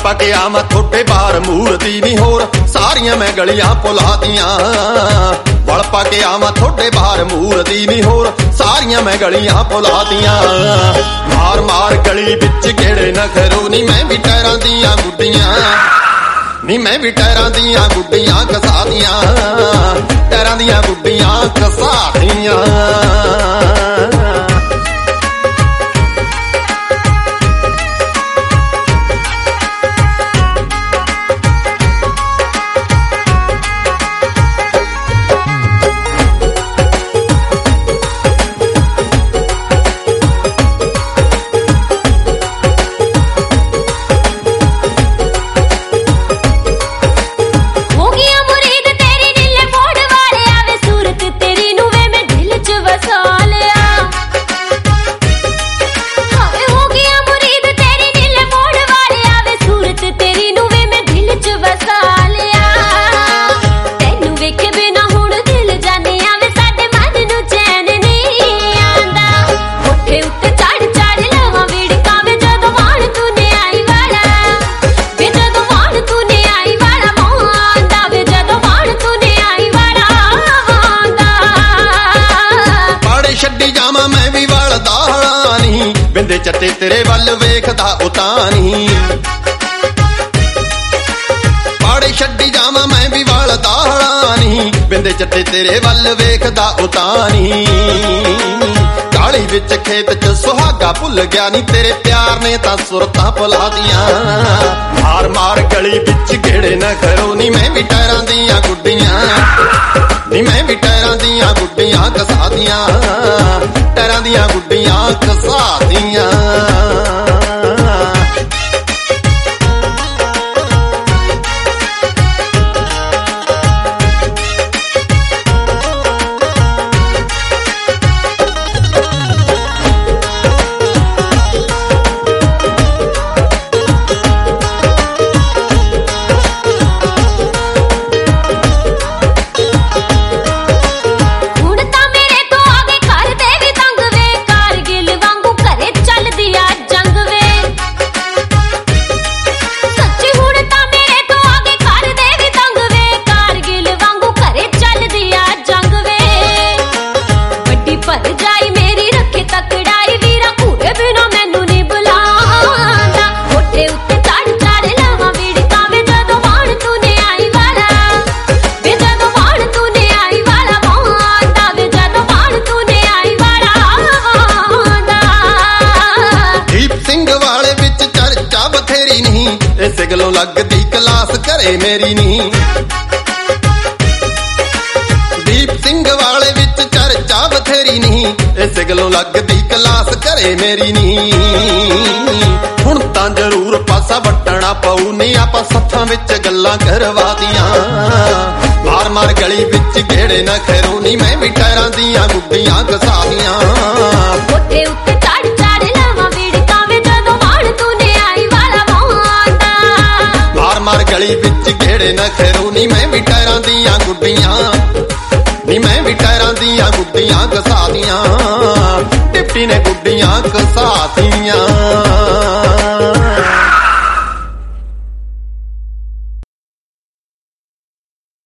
ਪਾ ਕੇ ਆਵਾਂ ਥੋੜੇ ਬਾਹਰ ਮੂਰਤੀ ਨਹੀਂ ਹੋਰ ਸਾਰੀਆਂ ਮੈਂ ਗਲੀਆਂ ਭੁਲਾਤੀਆਂ। ਵਲ ਪਾ ਕੇ ਆਵਾਂ ਥੋੜੇ ਬਾਹਰ ਮੂਰਤੀ ਨਹੀਂ ਹੋਰ ਸਾਰੀਆਂ ਮੈਂ ਗਲੀਆਂ ਭੁਲਾਤੀਆਂ। ਮਾਰ ਮਾਰ ਗਲੀ ਵਿੱਚ ਕਿਹੜੇ ਨਖਰੂ ਨੀ ਮੈਂ ਵੀ ਟਾਇਰਾਂ ਦੀਆਂ ਗੁੱਡੀਆਂ ਨੀ ਮੈਂ ਵੀ ਟਾਇਰਾਂ ਦੀਆਂ ਗੁੱਡੀਆਂ ਘਸਾਤੀਆਂ। ਟਾਇਰਾਂ ਦੀਆਂ ਗੁੱਡੀਆਂ ਘਸਾਤੀਆਂ। ਬਿੰਦੇ ਚੱਟੇ ਤੇਰੇ ਵੱਲ ਵੇਖਦਾ ਉਤਾਂ ਨੀ ਪਾੜੇ ਛੱਡੀ ਜਾਵਾਂ ਮੈਂ ਵੀ ਵਾਲ ਦਾਹੜਾ ਨੀ। ਬਿੰਦੇ ਚੱਟੇ ਤੇਰੇ ਵੱਲ ਵੇਖਦਾ ਉਤਾਂ ਨੀ। ਕਾਲੀ ਵਿੱਚ ਖੇਤ ਚ ਸੁਹਾਗਾ ਭੁੱਲ ਗਿਆ ਨੀ ਤੇਰੇ ਪਿਆਰ ਨੇ ਤਾਂ ਸੁਰਤਾਂ ਭੁਲਾਤੀਆਂ। ਮਾਰ ਮਾਰ ਗਲੀ ਵਿੱਚ ਗੇੜੇ ਨਖਰੂ ਨੀ ਮੈਂ ਵੀ ਟਾਇਰਾਂ ਦੀਆਂ ਗੁੱਡੀਆਂ ਨੀ ਮੈਂ ਵੀ ਟਾਇਰਾਂ ਦੀਆਂ ਗੁੱਡੀਆਂ ਘਸਾਤੀਆਂ। ਟਾਇਰਾਂ ਦੀਆਂ ਗੁੱਡੀਆਂ ਘਸਾਤੀਆਂ। ਇਸੇ ਗੱਲੋਂ ਲੱਗਦੀ ਕਲਾਸ ਘਰੇ ਮੇਰੀ ਨੀ। ਦੀਪ ਸਿੰਘ ਵਾਲੇ ਵਿੱਚ ਚਰਚਾ ਬਥੇਰੀ ਨੀ ਇਸੇ ਗੱਲੋਂ ਲੱਗਦੀ ਕਲਾਸ ਘਰੇ ਮੇਰੀ ਨੀ। ਹੁਣ ਤਾਂ ਜ਼ਰੂਰ ਪਾਸਾ ਵੱਟਣਾ ਪਊ ਨੀ ਆਪਾਂ ਸੱਥਾਂ ਵਿੱਚ ਗੱਲਾਂ ਕਰਵਾਤੀਆਂ। ਮਾਰ ਮਾਰ ਗਲੀ ਵਿੱਚ ਗੇੜੇ ਨਖਰੂ ਨੀ ਮੈਂ ਵੀ ਟਾਇਰਾਂ ਦੀਆਂ ਗੁੱਡੀਆਂ ਘਸਾਤੀਆਂ। ਉੱਤੇ ਉੱਤੇ ਚੜ ਚੜ ਲਾਵਾਂ ਵੀੜਕਾਂ ਵੇ ਜਦੋਂ ਵਾਣ ਤੂੰ ਨੇ ਆਈ ਵਾਲਾ ਮਾਰ ਗਲੀ ਵਿੱਚ ਗੇੜੇ ਨਖਰੂ ਨੀ ਮੈਂ ਵੀ ਟਾਇਰਾਂ ਦੀਆਂ ਗੁੱਡੀਆਂ ਨੀ ਮੈਂ ਵੀ ਟਾਇਰਾਂ ਦੀਆਂ ਗੁੱਡੀਆਂ ਘਸਾਤੀਆਂ। ਟਿੱਪੀ ਨੇ ਗੁੱਡੀਆਂ ਘਸਾਤੀਆਂ।